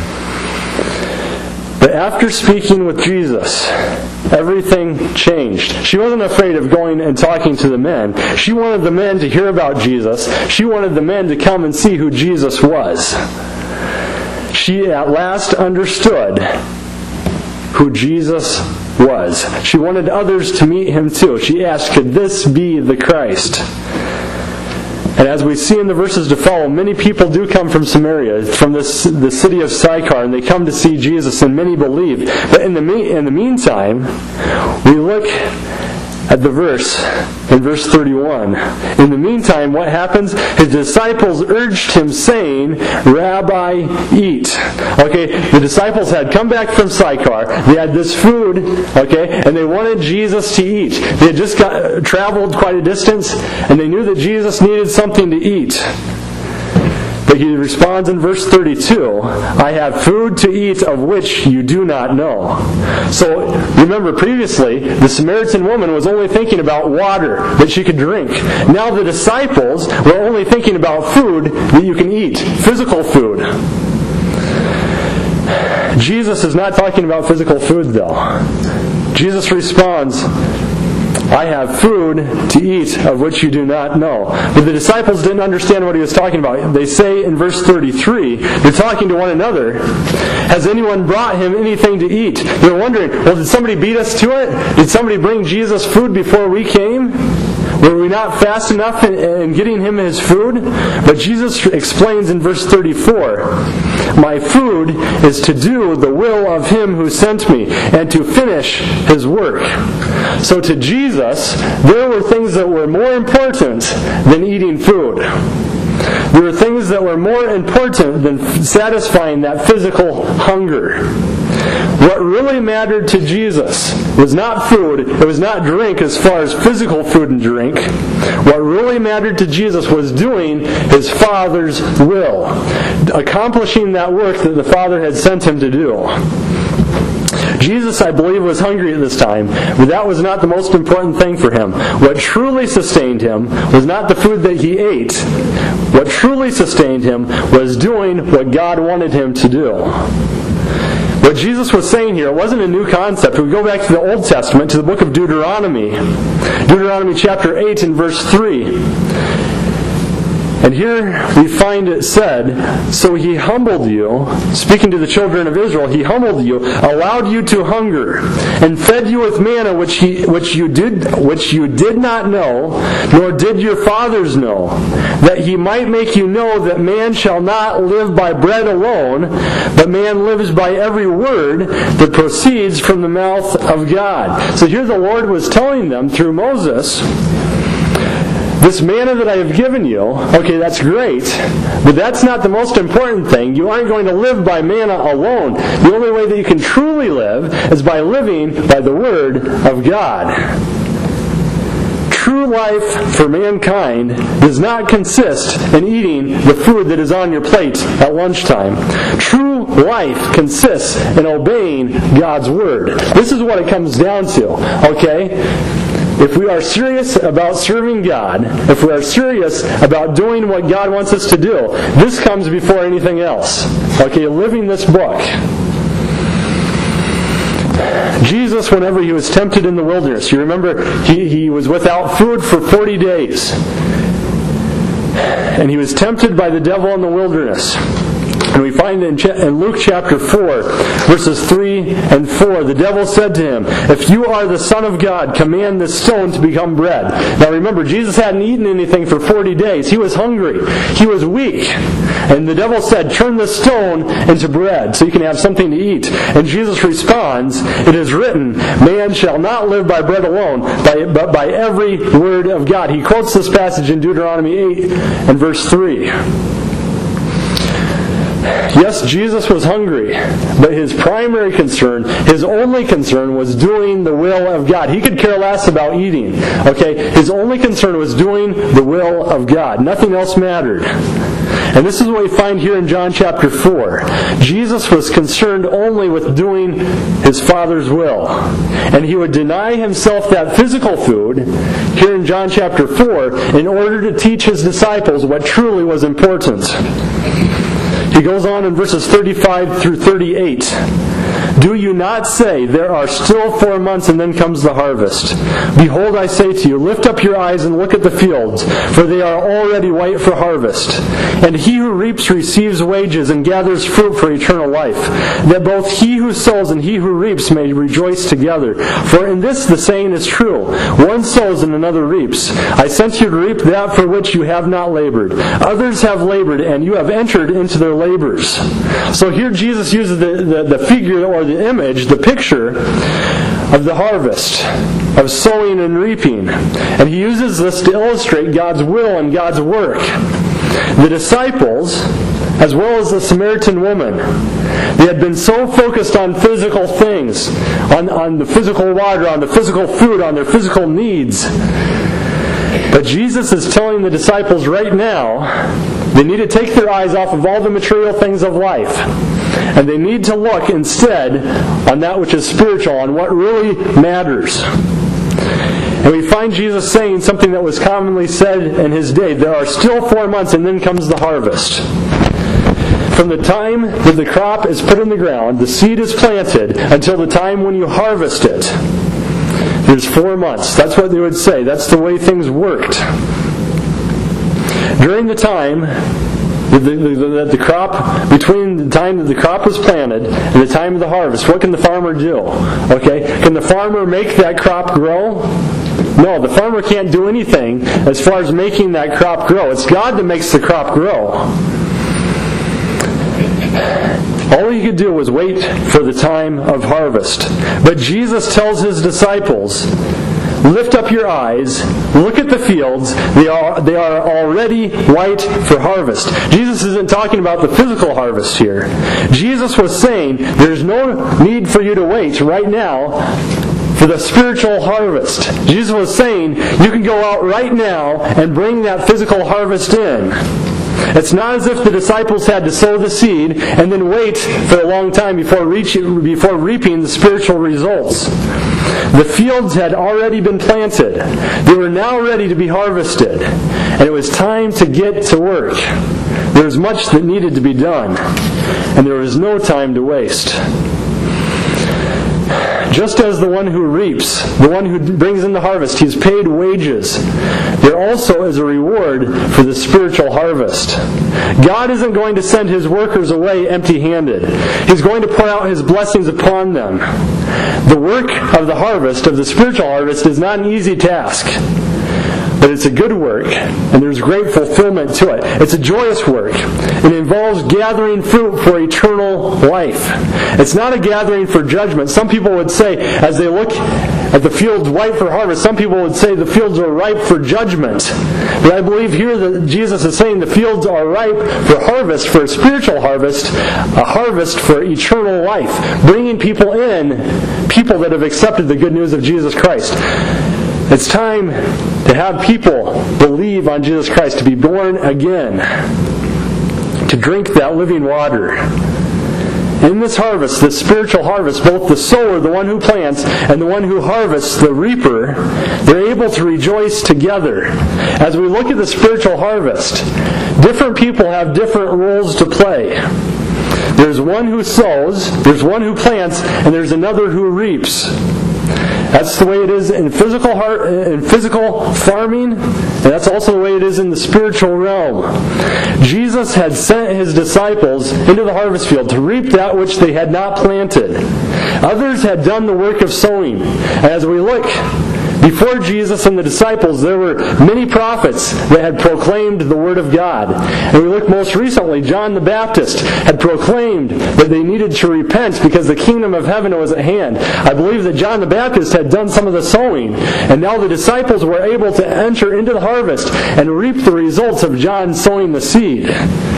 Speaker 1: But after speaking with Jesus, everything changed. She wasn't afraid of going and talking to the men. She wanted the men to hear about Jesus. She wanted the men to come and see who Jesus was. She at last understood who Jesus was. She wanted others to meet Him too. She asked, could this be the Christ? And as we see in the verses to follow, many people do come from Samaria, from this, the city of Sychar, and they come to see Jesus, and many believe. But in the, me- in the meantime, we look at the verse, in verse thirty-one. In the meantime, what happens? His disciples urged Him, saying, Rabbi, eat. Okay, the disciples had come back from Sychar. They had this food, okay, and they wanted Jesus to eat. They had just got, traveled quite a distance, and they knew that Jesus needed something to eat. But He responds in verse thirty-two, I have food to eat of which you do not know. So remember, previously, the Samaritan woman was only thinking about water that she could drink. Now the disciples were only thinking about food that you can eat, physical food. Jesus is not talking about physical food, though. Jesus responds, I have food to eat of which you do not know. But the disciples didn't understand what he was talking about. They say in verse thirty-three, they're talking to one another, has anyone brought him anything to eat? They're wondering, well, did somebody beat us to it? Did somebody bring Jesus food before we came? Were we not fast enough in, in getting him his food? But Jesus explains in verse thirty-four, my food is to do the will of him who sent me and to finish his work. So to Jesus, there were things that were more important than eating food. There were things that were more important than satisfying that physical hunger. What really mattered to Jesus was not food, it was not drink as far as physical food and drink. What really mattered to Jesus was doing his Father's will, accomplishing that work that the Father had sent him to do. Jesus, I believe, was hungry at this time, but that was not the most important thing for him. What truly sustained him was not the food that he ate. What truly sustained him was doing what God wanted him to do. What Jesus was saying here, it wasn't a new concept. We go back to the Old Testament, to the book of Deuteronomy. Deuteronomy chapter eight and verse three. And here we find it said, so he humbled you, speaking to the children of Israel, he humbled you, allowed you to hunger, and fed you with manna which he which you did which you did not know, nor did your fathers know, that he might make you know that man shall not live by bread alone, but man lives by every word that proceeds from the mouth of God. So here the Lord was telling them through Moses, this manna that I have given you, okay, that's great, but that's not the most important thing. You aren't going to live by manna alone. The only way that you can truly live is by living by the Word of God. True life for mankind does not consist in eating the food that is on your plate at lunchtime. True life consists in obeying God's Word. This is what it comes down to, okay? If we are serious about serving God, if we are serious about doing what God wants us to do, this comes before anything else. Okay, living this book. Jesus, whenever he was tempted in the wilderness, you remember he, he was without food for forty days. And he was tempted by the devil in the wilderness. And we find in, in Luke chapter four, verses three and four, the devil said to him, if you are the Son of God, command this stone to become bread. Now remember, Jesus hadn't eaten anything for forty days. He was hungry. He was weak. And the devil said, turn this stone into bread so you can have something to eat. And Jesus responds, it is written, man shall not live by bread alone, but by every word of God. He quotes this passage in Deuteronomy eight and verse three. Yes, Jesus was hungry, but his primary concern, his only concern, was doing the will of God. He could care less about eating. Okay, his only concern was doing the will of God. Nothing else mattered. And this is what we find here in John chapter four. Jesus was concerned only with doing his Father's will. And he would deny himself that physical food here in John chapter four in order to teach his disciples what truly was important. He goes on in verses thirty-five through thirty-eight. Do you not say, there are still four months and then comes the harvest? Behold, I say to you, lift up your eyes and look at the fields, for they are already white for harvest. And he who reaps receives wages and gathers fruit for eternal life, that both he who sows and he who reaps may rejoice together. For in this the saying is true, one sows and another reaps. I sent you to reap that for which you have not labored. Others have labored, and you have entered into their labors. So here Jesus uses the, the, the figure or the image, the picture of the harvest, of sowing and reaping. And he uses this to illustrate God's will and God's work. The disciples, as well as the Samaritan woman, they had been so focused on physical things, on, on the physical water, on the physical food, on their physical needs. But Jesus is telling the disciples right now, they need to take their eyes off of all the material things of life. And they need to look instead on that which is spiritual, on what really matters. And we find Jesus saying something that was commonly said in his day. There are still four months and then comes the harvest. From the time that the crop is put in the ground, the seed is planted, until the time when you harvest it. There's four months. That's what they would say. That's the way things worked. During the time that the, the, the crop, between the time that the crop was planted and the time of the harvest, what can the farmer do? Okay? Can the farmer make that crop grow? No, the farmer can't do anything as far as making that crop grow. It's God that makes the crop grow. All he could do was wait for the time of harvest. But Jesus tells his disciples, lift up your eyes, look at the fields, they are, they are already white for harvest. Jesus isn't talking about the physical harvest here. Jesus was saying, there's no need for you to wait right now for the spiritual harvest. Jesus was saying, you can go out right now and bring that physical harvest in. It's not as if the disciples had to sow the seed and then wait for a long time before, reaching, before reaping the spiritual results. The fields had already been planted. They were now ready to be harvested. And it was time to get to work. There was much that needed to be done. And there was no time to waste. Just as the one who reaps, the one who brings in the harvest, he's paid wages, there also is a reward for the spiritual harvest. God isn't going to send his workers away empty-handed. He's going to pour out his blessings upon them. The work of the harvest, of the spiritual harvest, is not an easy task. But it's a good work, and there's great fulfillment to it. It's a joyous work. It involves gathering fruit for eternal life. It's not a gathering for judgment. Some people would say, as they look at the fields white for harvest, some people would say the fields are ripe for judgment. But I believe here that Jesus is saying the fields are ripe for harvest, for a spiritual harvest, a harvest for eternal life, bringing people in, people that have accepted the good news of Jesus Christ. It's time to have people believe on Jesus Christ, to be born again, to drink that living water. In this harvest, this spiritual harvest, both the sower, the one who plants, and the one who harvests, the reaper, they're able to rejoice together. As we look at the spiritual harvest, different people have different roles to play. There's one who sows, there's one who plants, and there's another who reaps. That's the way it is in physical heart, in physical farming, and that's also the way it is in the spiritual realm. Jesus had sent his disciples into the harvest field to reap that which they had not planted. Others had done the work of sowing. As we look before Jesus and the disciples, there were many prophets that had proclaimed the Word of God. And we look most recently, John the Baptist had proclaimed that they needed to repent because the kingdom of heaven was at hand. I believe that John the Baptist had done some of the sowing, and now the disciples were able to enter into the harvest and reap the results of John sowing the seed.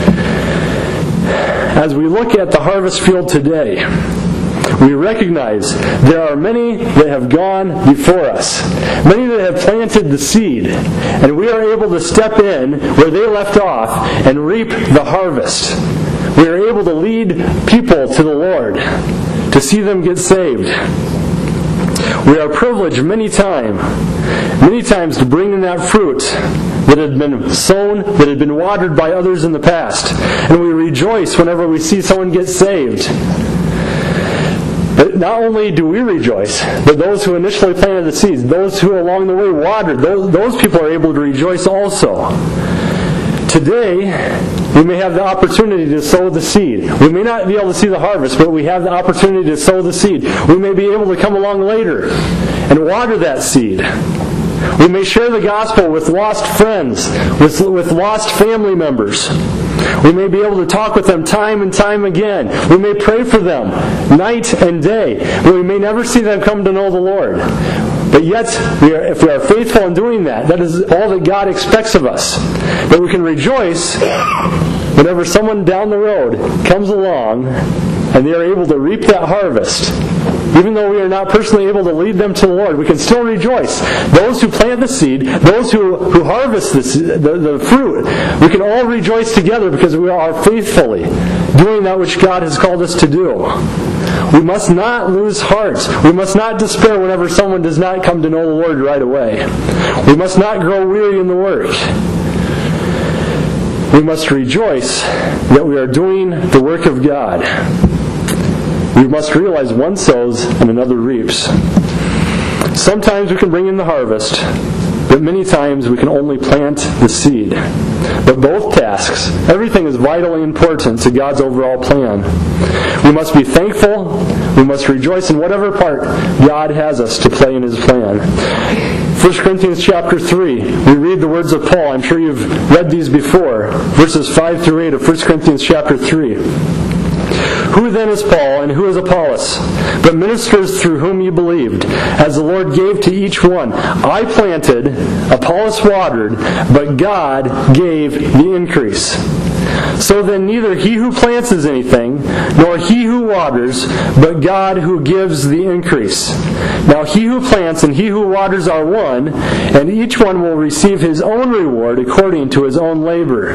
Speaker 1: As we look at the harvest field today, we recognize there are many that have gone before us, many that have planted the seed, and we are able to step in where they left off and reap the harvest. We are able to lead people to the Lord, to see them get saved. We are privileged many times, many times to bring in that fruit that had been sown, that had been watered by others in the past, and we rejoice whenever we see someone get saved. But not only do we rejoice, but those who initially planted the seeds, those who along the way watered, those, those people are able to rejoice also. Today, we may have the opportunity to sow the seed. We may not be able to see the harvest, but we have the opportunity to sow the seed. We may be able to come along later and water that seed. We may share the gospel with lost friends, with, with lost family members. We may be able to talk with them time and time again. We may pray for them night and day, but we may never see them come to know the Lord. But yet, we are, if we are faithful in doing that, that is all that God expects of us. That we can rejoice whenever someone down the road comes along and they are able to reap that harvest. Even though we are not personally able to lead them to the Lord, we can still rejoice. Those who plant the seed, those who, who harvest the, the, the fruit, we can all rejoice together because we are faithfully doing that which God has called us to do. We must not lose heart. We must not despair whenever someone does not come to know the Lord right away. We must not grow weary in the work. We must rejoice that we are doing the work of God. We must realize one sows and another reaps. Sometimes we can bring in the harvest, but many times we can only plant the seed. But both tasks, everything is vitally important to God's overall plan. We must be thankful, we must rejoice in whatever part God has us to play in His plan. First Corinthians chapter three, we read the words of Paul. I'm sure you've read these before. Verses five through eight of First Corinthians chapter three. Who then is Paul, and who is Apollos? But ministers through whom you believed, as the Lord gave to each one. I planted, Apollos watered, but God gave the increase. So then neither he who plants is anything, nor he who waters, but God who gives the increase. Now he who plants and he who waters are one, and each one will receive his own reward according to his own labor.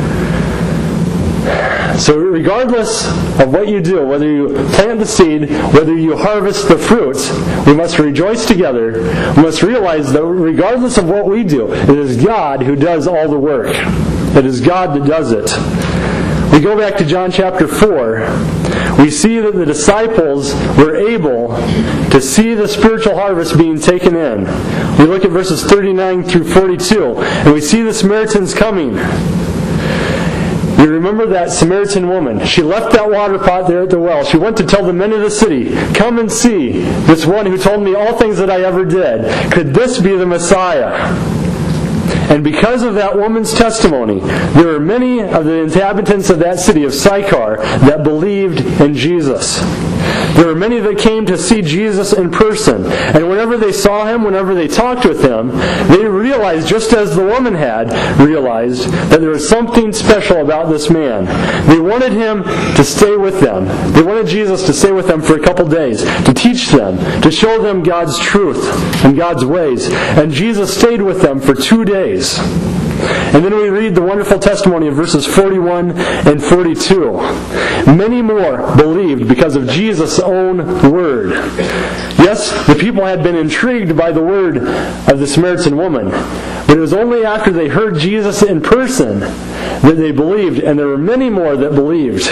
Speaker 1: So regardless of what you do, whether you plant the seed, whether you harvest the fruits, we must rejoice together. We must realize that regardless of what we do, it is God who does all the work. It is God that does it. We go back to John chapter four. We see that the disciples were able to see the spiritual harvest being taken in. We look at verses thirty-nine through forty-two, and we see the Samaritans coming. You remember that Samaritan woman. She left that water pot there at the well. She went to tell the men of the city, come and see this one who told me all things that I ever did. Could this be the Messiah? And because of that woman's testimony, there were many of the inhabitants of that city of Sychar that believed in Jesus. There were many that came to see Jesus in person. And whenever they saw Him, whenever they talked with Him, they realized, just as the woman had realized, that there was something special about this man. They wanted Him to stay with them. They wanted Jesus to stay with them for a couple days, to teach them, to show them God's truth and God's ways. And Jesus stayed with them for two days. And then we read the wonderful testimony of verses forty-one and forty-two. Many more believed because of Jesus' own word. Yes, the people had been intrigued by the word of the Samaritan woman, but it was only after they heard Jesus in person that they believed, and there were many more that believed.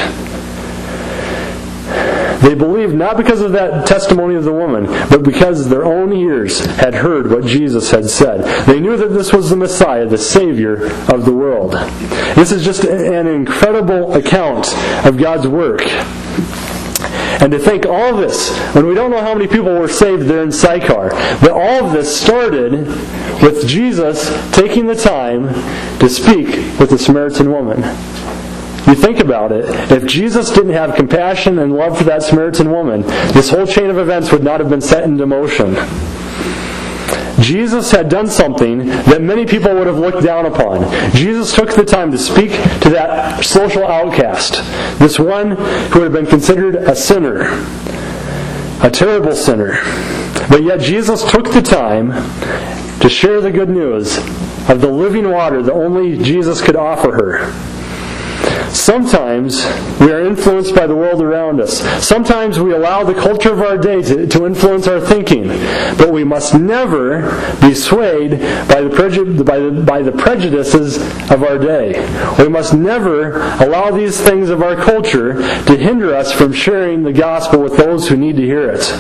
Speaker 1: They believed not because of that testimony of the woman, but because their own ears had heard what Jesus had said. They knew that this was the Messiah, the Savior of the world. This is just an incredible account of God's work. And to think all of this, when we don't know how many people were saved there in Sychar, but all of this started with Jesus taking the time to speak with the Samaritan woman. You think about it, if Jesus didn't have compassion and love for that Samaritan woman, this whole chain of events would not have been set into motion. Jesus had done something that many people would have looked down upon. Jesus took the time to speak to that social outcast, this one who would have been considered a sinner, a terrible sinner. But yet Jesus took the time to share the good news of the living water that only Jesus could offer her. Sometimes we are influenced by the world around us. Sometimes we allow the culture of our day to, to influence our thinking. But we must never be swayed by the, preju- by, the, by the prejudices of our day. We must never allow these things of our culture to hinder us from sharing the gospel with those who need to hear it.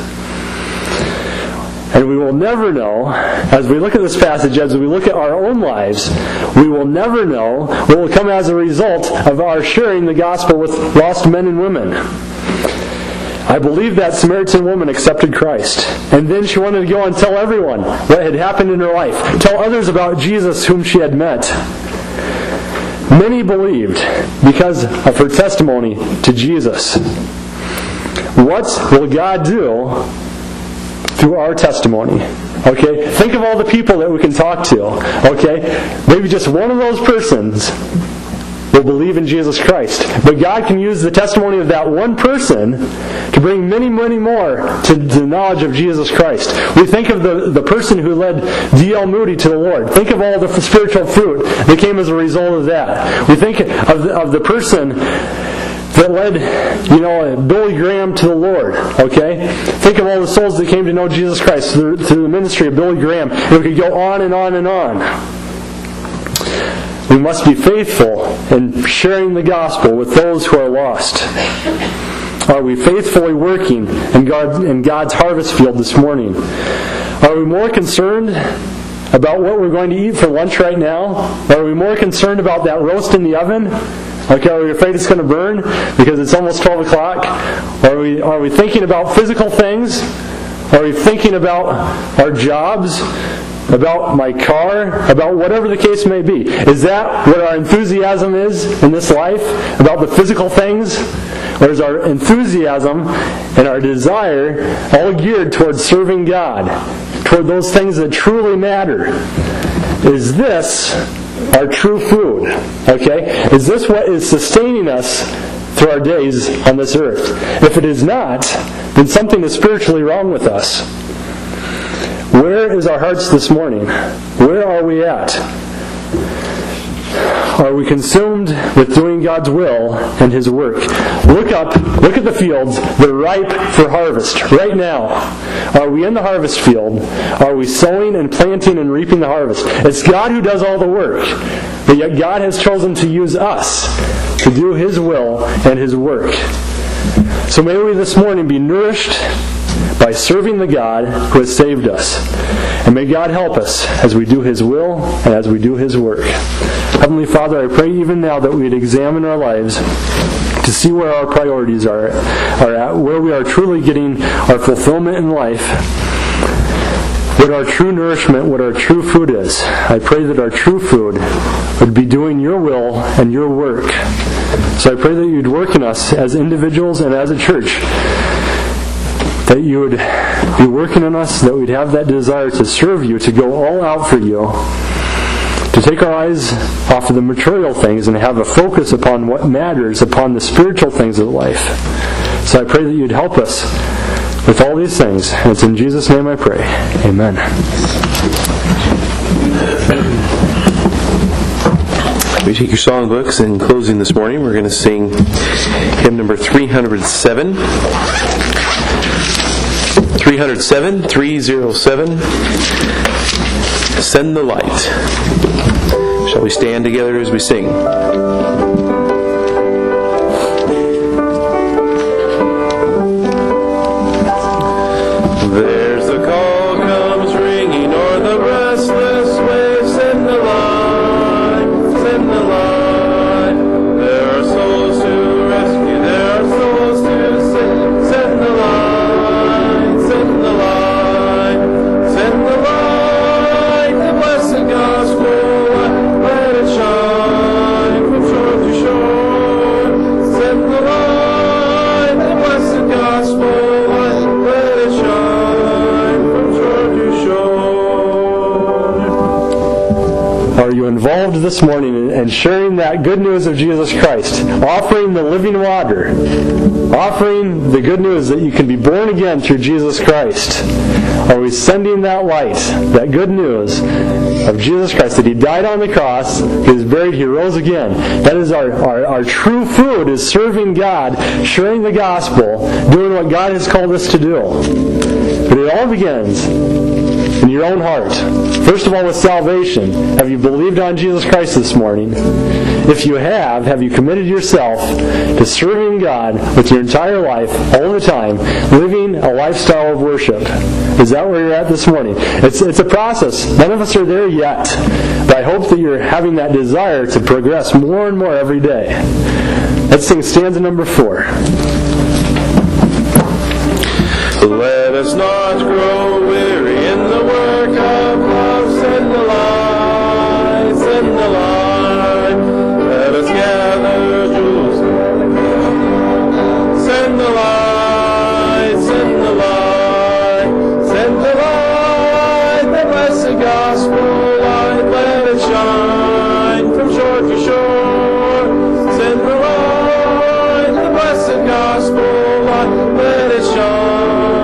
Speaker 1: And we will never know, as we look at this passage, as we look at our own lives, we will never know what will come as a result of our sharing the gospel with lost men and women. I believe that Samaritan woman accepted Christ. And then she wanted to go and tell everyone what had happened in her life. Tell others about Jesus whom she had met. Many believed because of her testimony to Jesus. What will God do through our testimony? Okay? Think of all the people that we can talk to. Okay? Maybe just one of those persons will believe in Jesus Christ. But God can use the testimony of that one person to bring many, many more to the knowledge of Jesus Christ. We think of the, the person who led D L Moody to the Lord. Think of all the spiritual fruit that came as a result of that. We think of the, of the person that led, you know, Billy Graham to the Lord, okay? Think of all the souls that came to know Jesus Christ through, through the ministry of Billy Graham. And we could go on and on and on. We must be faithful in sharing the gospel with those who are lost. Are we faithfully working in, God, in God's harvest field this morning? Are we more concerned about what we're going to eat for lunch right now? Are we more concerned about that roast in the oven? Okay, are we afraid it's going to burn because it's almost twelve o'clock? Are we, are we thinking about physical things? Are we thinking about our jobs? About my car? About whatever the case may be? Is that what our enthusiasm is in this life? About the physical things? Or is our enthusiasm and our desire all geared towards serving God? Toward those things that truly matter? Is this our true food? Okay? Is this what is sustaining us through our days on this earth? If it is not, then something is spiritually wrong with us. Where is our hearts this morning? Where are we at? Are we consumed with doing God's will and His work? Look up, look at the fields. They're ripe for harvest right now. Are we in the harvest field? Are we sowing and planting and reaping the harvest? It's God who does all the work. But yet God has chosen to use us to do His will and His work. So may we this morning be nourished by serving the God who has saved us. And may God help us as we do His will and as we do His work. Heavenly Father, I pray even now that we'd examine our lives to see where our priorities are, are at, where we are truly getting our fulfillment in life, what our true nourishment, what our true food is. I pray that our true food would be doing Your will and Your work. So I pray that You'd work in us as individuals and as a church, that You would be working in us, that we'd have that desire to serve You, to go all out for You, to take our eyes off of the material things and have a focus upon what matters, upon the spiritual things of life. So I pray that You'd help us with all these things. And it's in Jesus' name I pray. Amen.
Speaker 2: We take your songbooks. In closing this morning, we're going to sing hymn number three hundred seven. three hundred seven, three oh seven. Send the light. Shall we stand together as we sing? There's a call comes ringing o'er the restless waves. Send the light, send the light. There are souls to rescue, there are souls to save. Send the light, send the light, send the light. The blessed gospel, let it shine from shore to shore. Send the light, the blessed gospel, let it shine from shore to shore.
Speaker 1: Are you involved this morning in sharing that good news of Jesus Christ? Offering the living water. Offering the good news that you can be born again through Jesus Christ. Are we sending that light, that good news of Jesus Christ, that He died on the cross, He was buried, He rose again. That is our, our, our true food, is serving God, sharing the gospel, doing what God has called us to do. But it all begins in your own heart. First of all, with salvation. Have you believed on Jesus Christ this morning? If you have, have you committed yourself to serving God with your entire life, all the time, living a lifestyle of worship? Is that where you're at this morning? It's, it's a process. None of us are there yet. But I hope that you're having that desire to progress more and more every day. Let's sing stanza number four.
Speaker 2: Let us not grow weary in the work of love. Send the light, send the light. Let us gather jewels. Send the light, send the light, send the light. The blessed gospel light, let it shine from shore to shore. Send the light, the blessed gospel light, let it shine.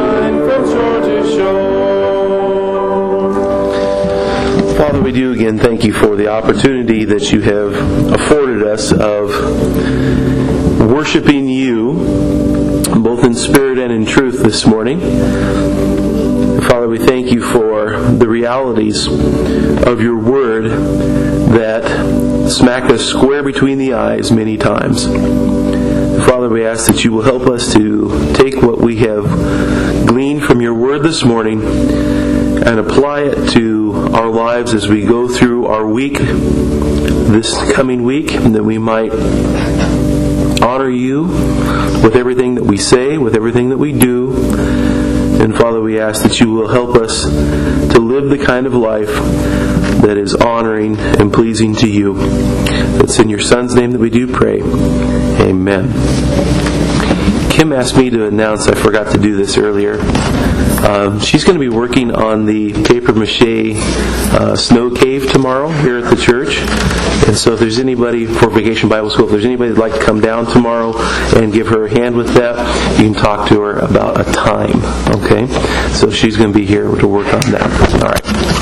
Speaker 2: Father, we do again thank You for the opportunity that You have afforded us of worshiping You, both in spirit and in truth this morning. Father, we thank You for the realities of Your Word that smack us square between the eyes many times. Father, we ask that You will help us to take what we have gleaned from Your Word this morning and apply it to our lives as we go through our week, this coming week, and that we might honor you with everything that we say, with everything that we do. And Father, we ask that you will help us to live the kind of life that is honoring and pleasing to you. It's in your Son's name that we do pray. Amen. Kim asked me to announce, I forgot to do this earlier, um, she's going to be working on the papier-mâché uh, snow cave tomorrow here at the church. And so if there's anybody for Vacation Bible School, if there's anybody that'd like to come down tomorrow and give her a hand with that, you can talk to her about a time. Okay? So she's going to be here to work on that. All right.